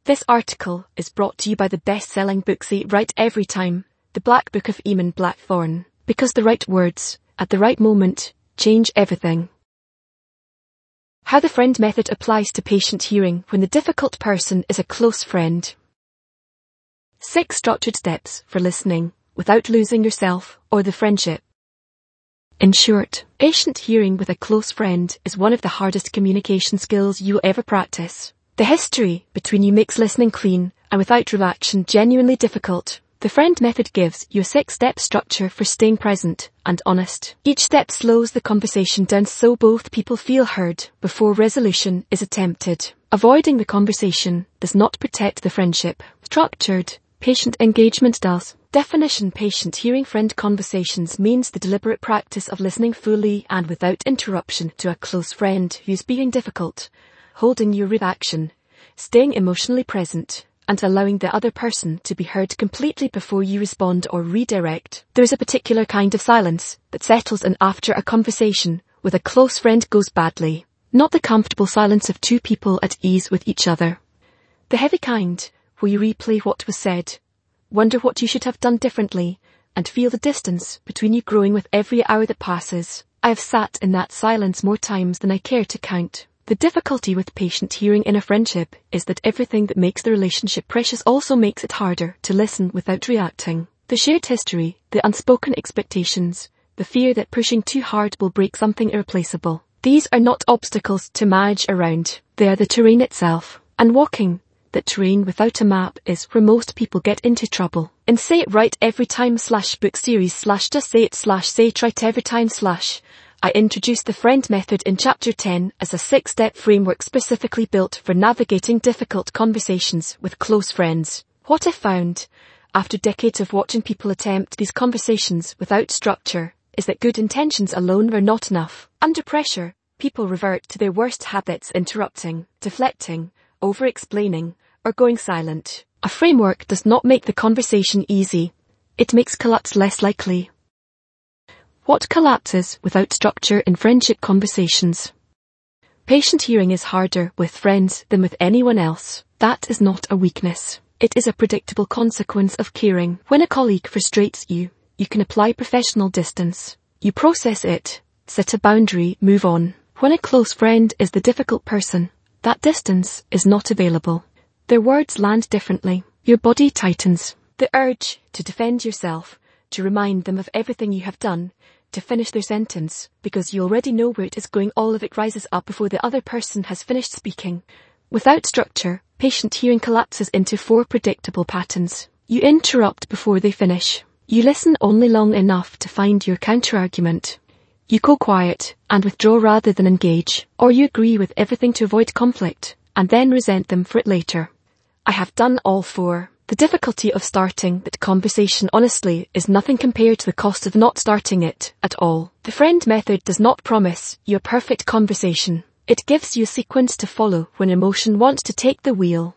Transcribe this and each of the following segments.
This article is brought to you by the best-selling book Say It Right Every Time, The Black Book of Eamon Blackthorne, because the right words, at the right moment, change everything. How the friend method applies to patient hearing when the difficult person is a close friend. 6 structured steps for listening without losing yourself or the friendship. In short, patient hearing with a close friend is one of the hardest communication skills you'll ever practice. The history between you makes listening clean and without reaction genuinely difficult. The friend method gives you a 6-step structure for staying present and honest. Each step slows the conversation down so both people feel heard before resolution is attempted. Avoiding the conversation does not protect the friendship. Structured patient engagement does. Definition: patient hearing friend conversations means the deliberate practice of listening fully and without interruption to a close friend who's being difficult, holding your reaction, staying emotionally present, and allowing the other person to be heard completely before you respond or redirect. There is a particular kind of silence that settles in after a conversation with a close friend goes badly. Not the comfortable silence of two people at ease with each other. The heavy kind, where you replay what was said, wonder what you should have done differently, and feel the distance between you growing with every hour that passes. I have sat in that silence more times than I care to count. The difficulty with patient hearing in a friendship is that everything that makes the relationship precious also makes it harder to listen without reacting. The shared history, the unspoken expectations, the fear that pushing too hard will break something irreplaceable. These are not obstacles to manage around. They are the terrain itself. And walking that terrain without a map is where most people get into trouble. In Say It Right Every Time /book series /just say it /say it right every time / I introduced the friend method in chapter 10 as a 6-step framework specifically built for navigating difficult conversations with close friends. What I found, after decades of watching people attempt these conversations without structure, is that good intentions alone are not enough. Under pressure, people revert to their worst habits: interrupting, deflecting, over-explaining, or going silent. A framework does not make the conversation easy. It makes collapse less likely. What collapses without structure in friendship conversations? Patient hearing is harder with friends than with anyone else. That is not a weakness. It is a predictable consequence of caring. When a colleague frustrates you, you can apply professional distance. You process it, set a boundary, move on. When a close friend is the difficult person, that distance is not available. Their words land differently. Your body tightens. The urge to defend yourself, to remind them of everything you have done, to finish their sentence, because you already know where it is going, all of it rises up before the other person has finished speaking. Without structure, patient hearing collapses into 4 predictable patterns. You interrupt before they finish. You listen only long enough to find your counter-argument. You go quiet and withdraw rather than engage. Or you agree with everything to avoid conflict, and then resent them for it later. I have done all 4. The difficulty of starting that conversation honestly is nothing compared to the cost of not starting it at all. The friend method does not promise you a perfect conversation. It gives you a sequence to follow when emotion wants to take the wheel.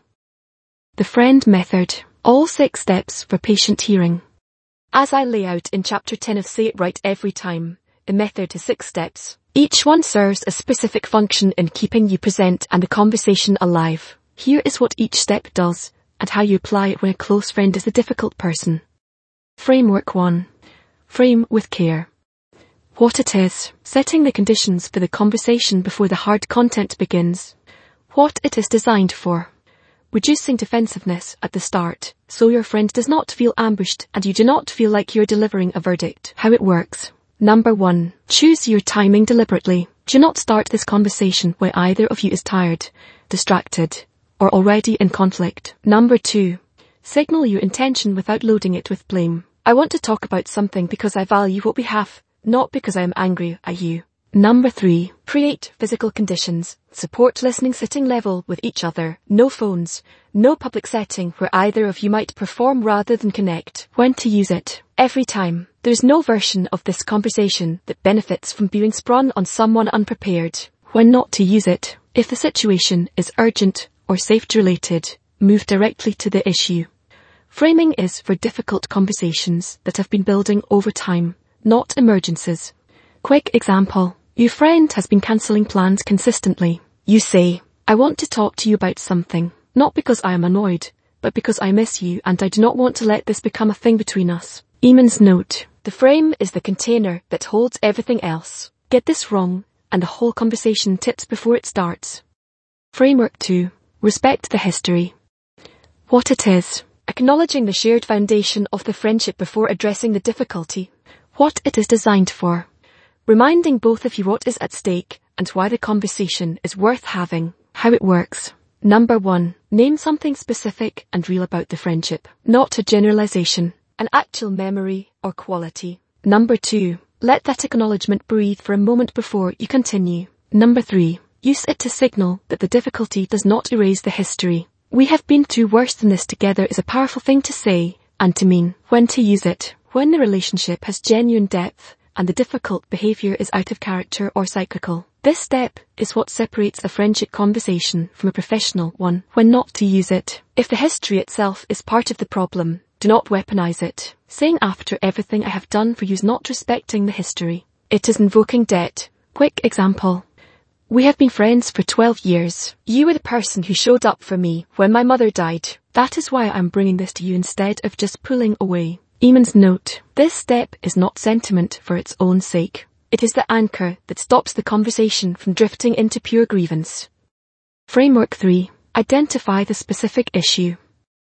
The friend method. All 6 steps for patient hearing. As I lay out in chapter 10 of Say It Right Every Time, the method has 6 steps. Each one serves a specific function in keeping you present and the conversation alive. Here is what each step does, and how you apply it when a close friend is the difficult person. Framework 1. Frame with care. What it is. Setting the conditions for the conversation before the hard content begins. What it is designed for. Reducing defensiveness at the start, so your friend does not feel ambushed and you do not feel like you're delivering a verdict. How it works. Number 1. Choose your timing deliberately. Do not start this conversation when either of you is tired, distracted, or already in conflict. Number 2. Signal your intention without loading it with blame. I want to talk about something because I value what we have, not because I am angry at you. Number 3. Create physical conditions. Support listening sitting level with each other. No phones. No public setting where either of you might perform rather than connect. When to use it. Every time. There's no version of this conversation that benefits from being sprung on someone unprepared. When not to use it. If the situation is urgent or safety-related, move directly to the issue. Framing is for difficult conversations that have been building over time, not emergencies. Quick example. Your friend has been cancelling plans consistently. You say, I want to talk to you about something. Not because I am annoyed, but because I miss you and I do not want to let this become a thing between us. Eamon's note. The frame is the container that holds everything else. Get this wrong, and the whole conversation tips before it starts. Framework 2. Respect the history. What it is. Acknowledging the shared foundation of the friendship before addressing the difficulty. What it is designed for. Reminding both of you what is at stake and why the conversation is worth having. How it works. Number 1. Name something specific and real about the friendship. Not a generalization, an actual memory or quality. Number 2. Let that acknowledgement breathe for a moment before you continue. Number 3. Use it to signal that the difficulty does not erase the history. We have been through worse than this together is a powerful thing to say and to mean. When to use it. When the relationship has genuine depth and the difficult behavior is out of character or cyclical. This step is what separates a friendship conversation from a professional one. When not to use it. If the history itself is part of the problem, do not weaponize it. Saying after everything I have done for you is not respecting the history. It is invoking debt. Quick example. We have been friends for 12 years. You were the person who showed up for me when my mother died. That is why I'm bringing this to you instead of just pulling away. Eamon's note. This step is not sentiment for its own sake. It is the anchor that stops the conversation from drifting into pure grievance. Framework 3. Identify the specific issue.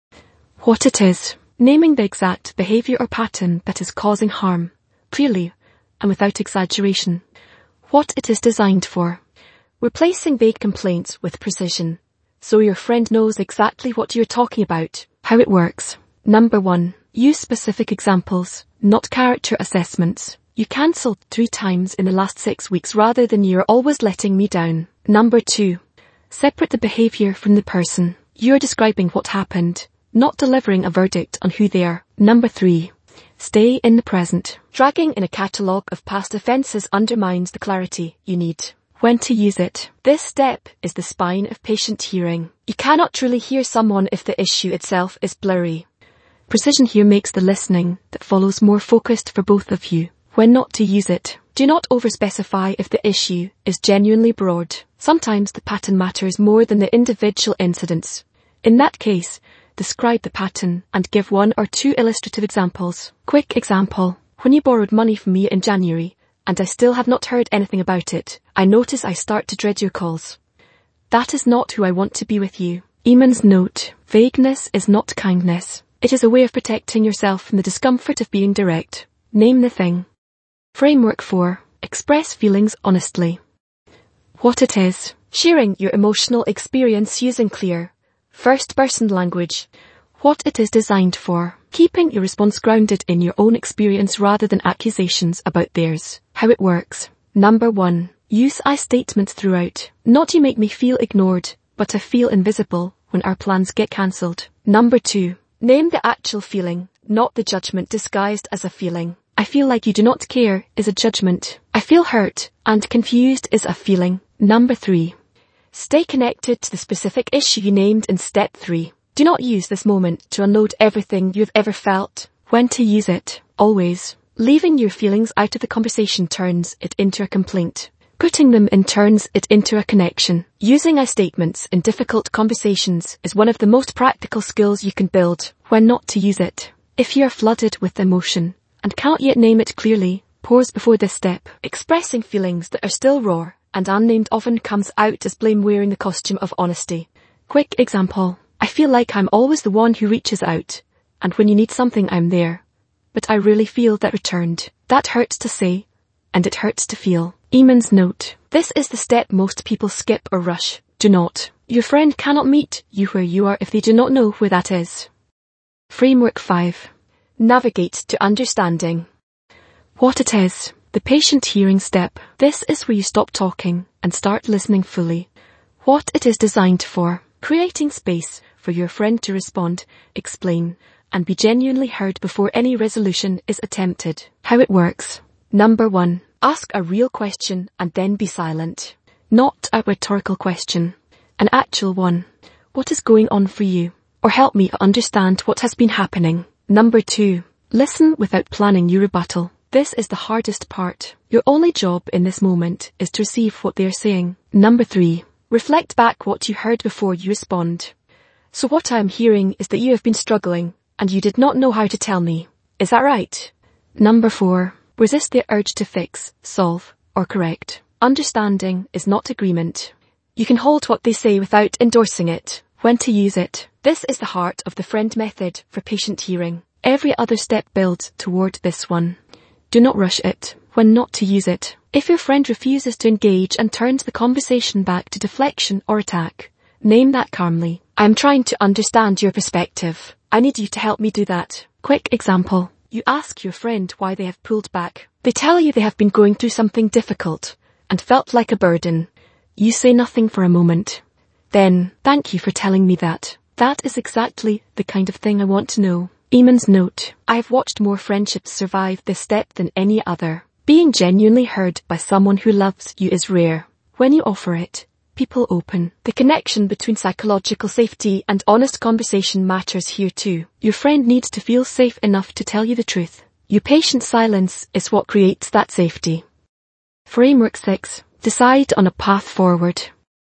What it is. Naming the exact behavior or pattern that is causing harm, clearly and without exaggeration. What it is designed for. Replacing vague complaints with precision, so your friend knows exactly what you're talking about. How it works. Number 1. Use specific examples, not character assessments. You cancelled 3 times in the last 6 weeks rather than you're always letting me down. Number 2. Separate the behavior from the person. You're describing what happened, not delivering a verdict on who they are. Number 3. Stay in the present. Dragging in a catalogue of past offences undermines the clarity you need. When to use it. This step is the spine of patient hearing. You cannot truly hear someone if the issue itself is blurry. Precision here makes the listening that follows more focused for both of you. When not to use it. Do not overspecify if the issue is genuinely broad. Sometimes the pattern matters more than the individual incidents. In that case, describe the pattern and give 1 or 2 illustrative examples. Quick example. When you borrowed money from me in January, and I still have not heard anything about it, I notice I start to dread your calls. That is not who I want to be with you. Eamon's note. Vagueness is not kindness. It is a way of protecting yourself from the discomfort of being direct. Name the thing. Framework 4. Express feelings honestly. What it is. Sharing your emotional experience using clear, first-person language. What it is designed for. Keeping your response grounded in your own experience rather than accusations about theirs. How it works. Number 1. Use I statements throughout. Not you make me feel ignored, but I feel invisible when our plans get cancelled. Number 2. Name the actual feeling, not the judgment disguised as a feeling. I feel like you do not care is a judgment. I feel hurt and confused is a feeling. Number 3. Stay connected to the specific issue you named in step 3. Do not use this moment to unload everything you've ever felt. When to use it. Always. Leaving your feelings out of the conversation turns it into a complaint. Putting them in turns it into a connection. Using I statements in difficult conversations is one of the most practical skills you can build. When not to use it. If you are flooded with emotion and can't yet name it clearly, pause before this step. Expressing feelings that are still raw and unnamed often comes out as blame wearing the costume of honesty. Quick example. I feel like I'm always the one who reaches out, and when you need something I'm there. But I really feel that returned. That hurts to say, and it hurts to feel. Eamon's note. This is the step most people skip or rush. Do not. Your friend cannot meet you where you are if they do not know where that is. Framework 5. Navigate to understanding. What it is. The patient hearing step. This is where you stop talking and start listening fully. What it is designed for. Creating space for your friend to respond, explain, and be genuinely heard before any resolution is attempted. How it works. Number 1. Ask a real question and then be silent. Not a rhetorical question. An actual one. What is going on for you? Or help me understand what has been happening. Number 2. Listen without planning your rebuttal. This is the hardest part. Your only job in this moment is to receive what they are saying. Number 3. Reflect back what you heard before you respond. So what I am hearing is that you have been struggling, and you did not know how to tell me. Is that right? Number 4. Resist the urge to fix, solve, or correct. Understanding is not agreement. You can hold what they say without endorsing it. When to use it. This is the heart of the friend method for patient hearing. Every other step builds toward this one. Do not rush it. When not to use it. If your friend refuses to engage and turns the conversation back to deflection or attack, name that calmly. I am trying to understand your perspective. I need you to help me do that. Quick example. You ask your friend why they have pulled back. They tell you they have been going through something difficult and felt like a burden. You say nothing for a moment. Then, thank you for telling me that. That is exactly the kind of thing I want to know. Eamon's note. I have watched more friendships survive this step than any other. Being genuinely heard by someone who loves you is rare. When you offer it, people open. The connection between psychological safety and honest conversation matters here too. Your friend needs to feel safe enough to tell you the truth. Your patient silence is what creates that safety. Framework 6. Decide on a path forward.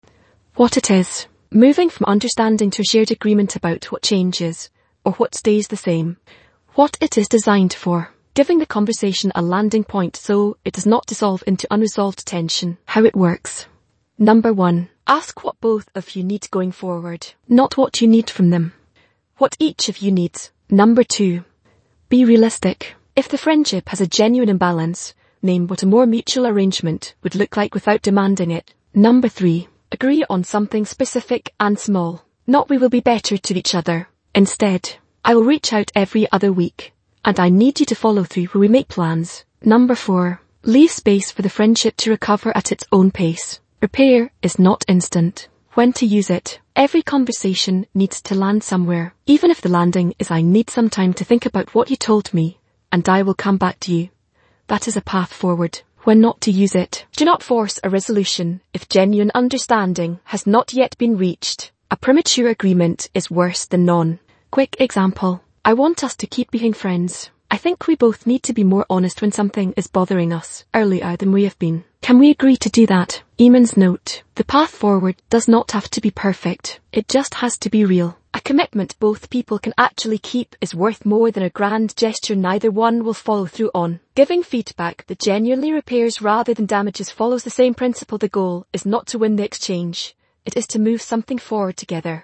What it is. Moving from understanding to a shared agreement about what changes, or what stays the same. What it is designed for. Giving the conversation a landing point so it does not dissolve into unresolved tension. How it works. Number 1. Ask what both of you need going forward, not what you need from them. What each of you needs. Number 2. Be realistic. If the friendship has a genuine imbalance, name what a more mutual arrangement would look like without demanding it. Number 3. Agree on something specific and small. Not we will be better to each other. Instead, I will reach out every other week, and I need you to follow through where we make plans. Number 4. Leave space for the friendship to recover at its own pace. Repair is not instant. When to use it. Every conversation needs to land somewhere. Even if the landing is I need some time to think about what you told me, and I will come back to you. That is a path forward. When not to use it. Do not force a resolution if genuine understanding has not yet been reached. A premature agreement is worse than none. Quick example. I want us to keep being friends. I think we both need to be more honest when something is bothering us earlier than we have been. Can we agree to do that? Eamon's note. The path forward does not have to be perfect. It just has to be real. A commitment both people can actually keep is worth more than a grand gesture neither one will follow through on. Giving feedback that genuinely repairs rather than damages follows the same principle. The goal is not to win the exchange. It is to move something forward together.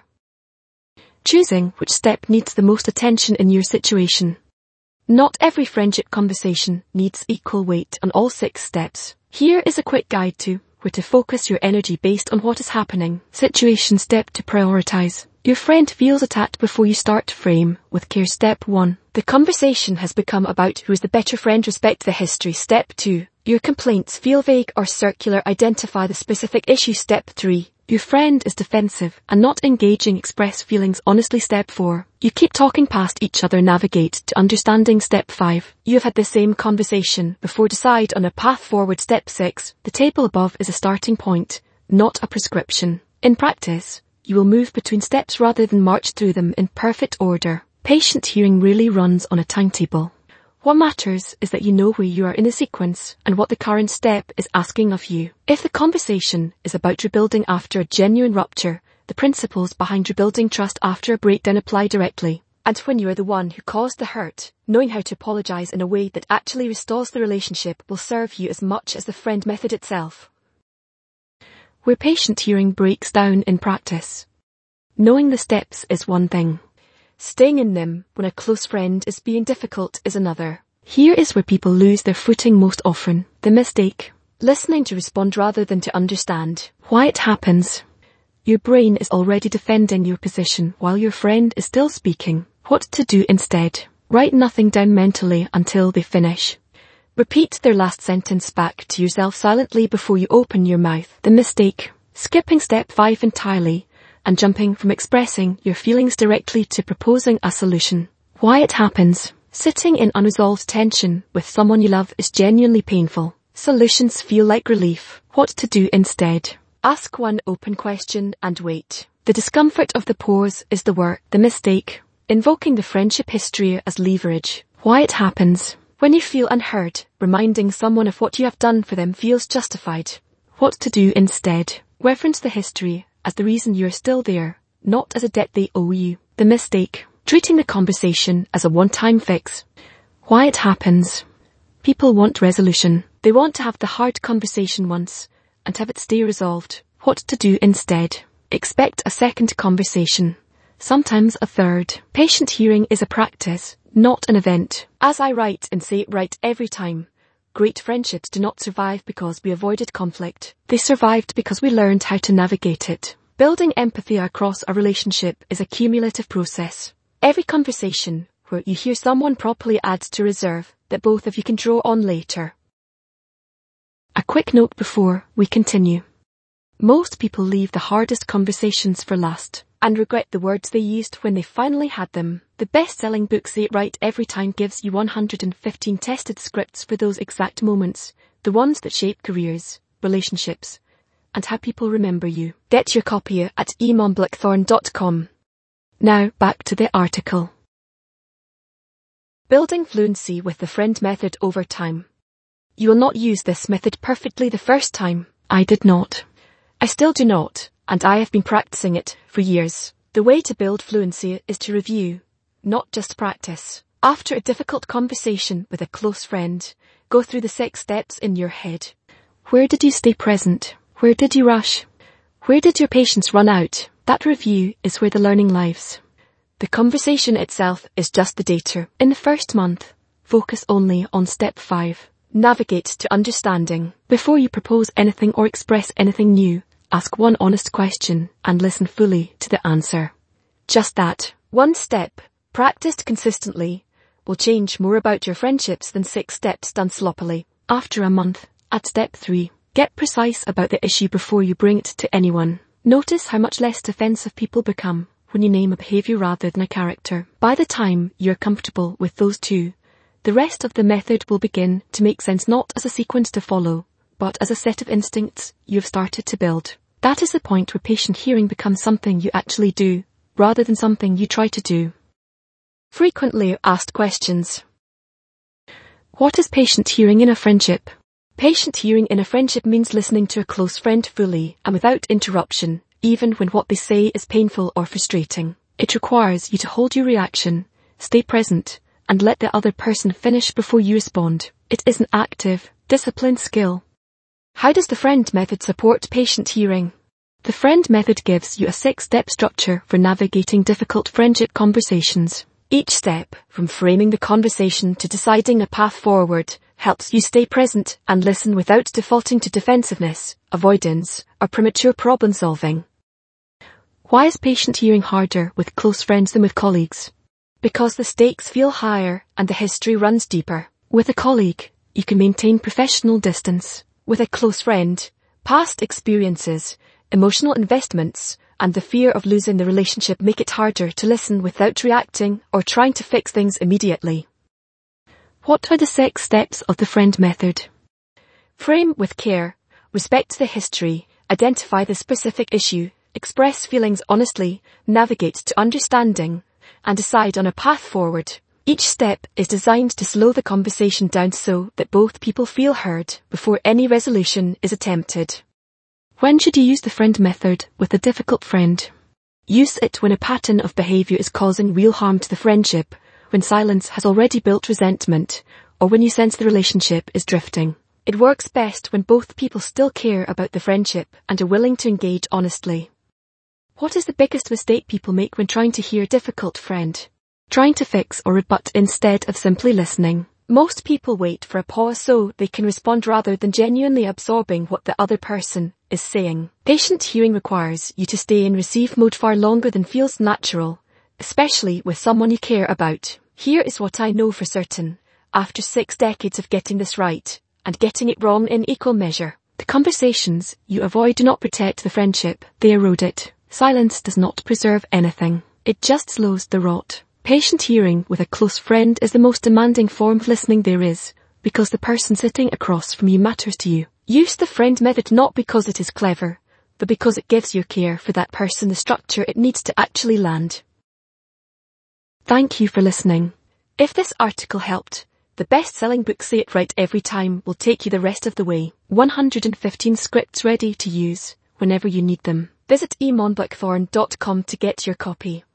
Choosing which step needs the most attention in your situation. Not every friendship conversation needs equal weight on all 6 steps. Here is a quick guide to where to focus your energy based on what is happening. Situation step to prioritize. Your friend feels attacked before you start. Frame with care. Step 1. The conversation has become about who is the better friend. Respect the history. Step 2. Your complaints feel vague or circular. Identify the specific issue. Step 3. Your friend is defensive and not engaging. Express feelings honestly. Step 4. You keep talking past each other. Navigate to understanding. Step 5. You have had the same conversation before. Decide on a path forward. Step 6. The table above is a starting point, not a prescription. In practice, you will move between steps rather than march through them in perfect order. Patient hearing really runs on a timetable. What matters is that you know where you are in the sequence and what the current step is asking of you. If the conversation is about rebuilding after a genuine rupture, the principles behind rebuilding trust after a breakdown apply directly. And when you are the one who caused the hurt, knowing how to apologize in a way that actually restores the relationship will serve you as much as the friend method itself. Where patient hearing breaks down in practice. Knowing the steps is one thing. Staying in them when a close friend is being difficult is another. Here is where people lose their footing most often. The mistake. Listening to respond rather than to understand. Why it happens. Your brain is already defending your position while your friend is still speaking. What to do instead. Write nothing down mentally until they finish. Repeat their last sentence back to yourself silently before you open your mouth. The mistake. Skipping step 5 entirely and jumping from expressing your feelings directly to proposing a solution. Why it happens. Sitting in unresolved tension with someone you love is genuinely painful. Solutions feel like relief. What to do instead. Ask one open question and wait. The discomfort of the pause is the work. The mistake. Invoking the friendship history as leverage. Why it happens. When you feel unheard, reminding someone of what you have done for them feels justified. What to do instead. Reference the history as the reason you are still there, not as a debt they owe you. The mistake: treating the conversation as a one-time fix. Why it happens. People want resolution. They want to have the hard conversation once and have it stay resolved. What to do instead? Expect a second conversation, sometimes a third. Patient hearing is a practice, not an event. As I write and say it right every time, great friendships do not survive because we avoided conflict. They survived because we learned how to navigate it. Building empathy across a relationship is a cumulative process. Every conversation where you hear someone properly adds to reserve that both of you can draw on later. A quick note before we continue. Most people leave the hardest conversations for last and regret the words they used when they finally had them. The best-selling book Say It Right Every Time gives you 115 tested scripts for those exact moments, the ones that shape careers, relationships, and how people remember you. Get your copy at emonblackthorn.com. Now back to the article. Building fluency with the friend method over time. You will not use this method perfectly the first time. I did not. I still do not, and I have been practicing it for years. The way to build fluency is to review, not just practice. After a difficult conversation with a close friend, go through the 6 steps in your head. Where did you stay present? Where did you rush? Where did your patience run out? That review is where the learning lives. The conversation itself is just the data. In the first month, focus only on step 5. Navigate to understanding. Before you propose anything or express anything new, ask one honest question and listen fully to the answer. Just that, one step, practiced consistently, will change more about your friendships than 6 steps done sloppily. After a month, at step 3, get precise about the issue before you bring it to anyone. Notice how much less defensive people become when you name a behavior rather than a character. By the time you're comfortable with those 2, the rest of the method will begin to make sense not as a sequence to follow, but as a set of instincts you have started to build. That is the point where patient hearing becomes something you actually do, rather than something you try to do. Frequently asked questions. What is patient hearing in a friendship? Patient hearing in a friendship means listening to a close friend fully and without interruption, even when what they say is painful or frustrating. It requires you to hold your reaction, stay present, and let the other person finish before you respond. It is an active, disciplined skill. How does the friend method support patient hearing? The friend method gives you a 6-step structure for navigating difficult friendship conversations. Each step, from framing the conversation to deciding a path forward, helps you stay present and listen without defaulting to defensiveness, avoidance, or premature problem solving. Why is patient hearing harder with close friends than with colleagues? Because the stakes feel higher and the history runs deeper. With a colleague, you can maintain professional distance. With a close friend, past experiences, emotional investments, and the fear of losing the relationship make it harder to listen without reacting or trying to fix things immediately. What are the 6 steps of the friend method? Frame with care, respect the history, identify the specific issue, express feelings honestly, navigate to understanding, and decide on a path forward. Each step is designed to slow the conversation down so that both people feel heard before any resolution is attempted. When should you use the friend method with a difficult friend? Use it when a pattern of behavior is causing real harm to the friendship, when silence has already built resentment, or when you sense the relationship is drifting. It works best when both people still care about the friendship and are willing to engage honestly. What is the biggest mistake people make when trying to hear a difficult friend? Trying to fix or rebut instead of simply listening. Most people wait for a pause so they can respond rather than genuinely absorbing what the other person is saying. Patient hearing requires you to stay in receive mode far longer than feels natural, especially with someone you care about. Here is what I know for certain, after 6 decades of getting this right, and getting it wrong in equal measure. The conversations you avoid do not protect the friendship, they erode it. Silence does not preserve anything. It just slows the rot. Patient hearing with a close friend is the most demanding form of listening there is, because the person sitting across from you matters to you. Use the friend method not because it is clever, but because it gives your care for that person the structure it needs to actually land. Thank you for listening. If this article helped, the best-selling book Say It Right Every Time will take you the rest of the way. 115 scripts ready to use whenever you need them. Visit emonblackthorn.com to get your copy.